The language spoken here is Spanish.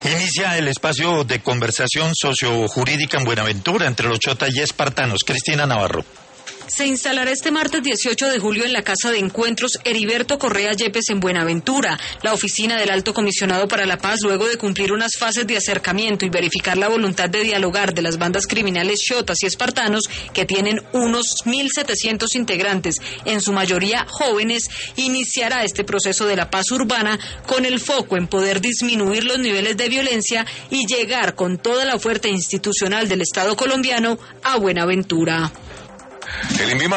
Inicia el espacio de conversación sociojurídica en Buenaventura entre los chota y espartanos. Cristina Navarro. Se instalará este martes 18 de julio en la Casa de Encuentros Heriberto Correa Yepes en Buenaventura, la oficina del Alto Comisionado para la Paz, luego de cumplir unas fases de acercamiento y verificar la voluntad de dialogar de las bandas criminales chotas y espartanos, que tienen unos 1.700 integrantes, en su mayoría jóvenes, iniciará este proceso de la paz urbana con el foco en poder disminuir los niveles de violencia y llegar con toda la oferta institucional del Estado colombiano a Buenaventura. El INVIMA